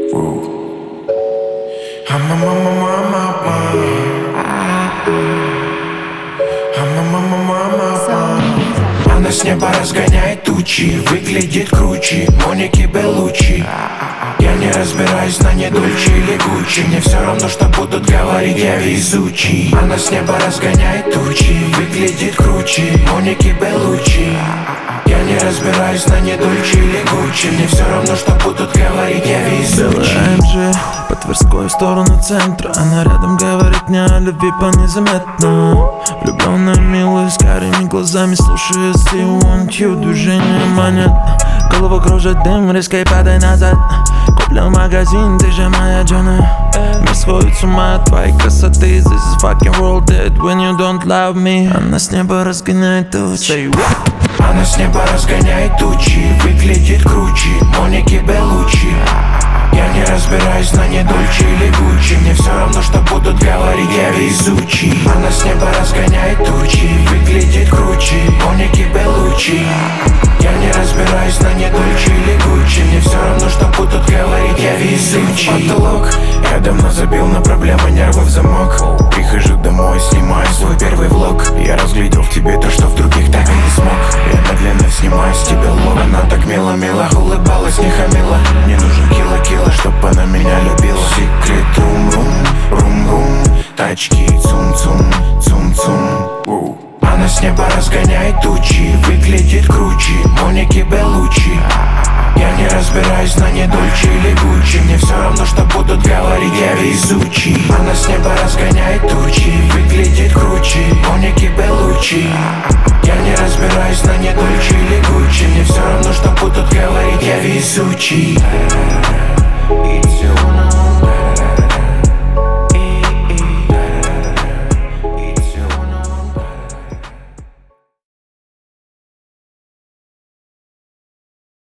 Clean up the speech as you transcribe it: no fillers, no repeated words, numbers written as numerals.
Она с неба разгоняет тучи, выглядит круче Моники Беллуччи. Я не разбираюсь на не Дольче или Гуччи, мне все равно, что будут говорить, я везучий. Она с неба разгоняет тучи, выглядит круче Моники Беллуччи. Я не разбираюсь на не Дольче или Гуччи, мне все равно, что будут говорить, я везучий. Белая МЖ по Тверской в сторону центра. Она рядом говорит мне о любви по-незаметно. Влюбленная, милая, с карими глазами слушает See want you, движение манит. Голову кружит дым, резко и падай назад. Куплю магазин, ты же моя Джона. Мир сходит с ума от твоей красоты. This is fucking world dead when you don't love me. Она с неба разгоняет тучи. Она с неба разгоняет тучи, выглядит круче Моники Беллуччи. Я не разбираюсь на не Дольче или Гуччи, мне все равно, что будут говорить, я везучий. Она с неба разгоняет тучи, выглядит круче Моники Беллуччи. Я не разбираюсь на не Дольче или Гуччи, мне все равно, что будут говорить, я везучий. Потолок, я давно забил на проблемы, нервы в замок. Прихожу домой, снимаю свой первый влог. Я разглядел в тебе то, что в других так и не смог. Я медленно снимаю с тебя лог. Она так мило-мило улыбалась, не хамила. Мне нужен кило-кило, чтоб она меня любила. Секрет рум-рум, рум-рум. Тачки цум-цум, цум-цум. Она с неба разгоняет тучи, выглядит круче Моники Беллуччи. Я не разбираюсь на не Дольче или Гуччи, мне все равно, что будут говорить, я везучий. Она с неба разгоняет тучи, выглядит круче Моники Беллуччи. Я не разбираюсь на не Дольче или Гуччи, мне все равно, что будут говорить, я везучий.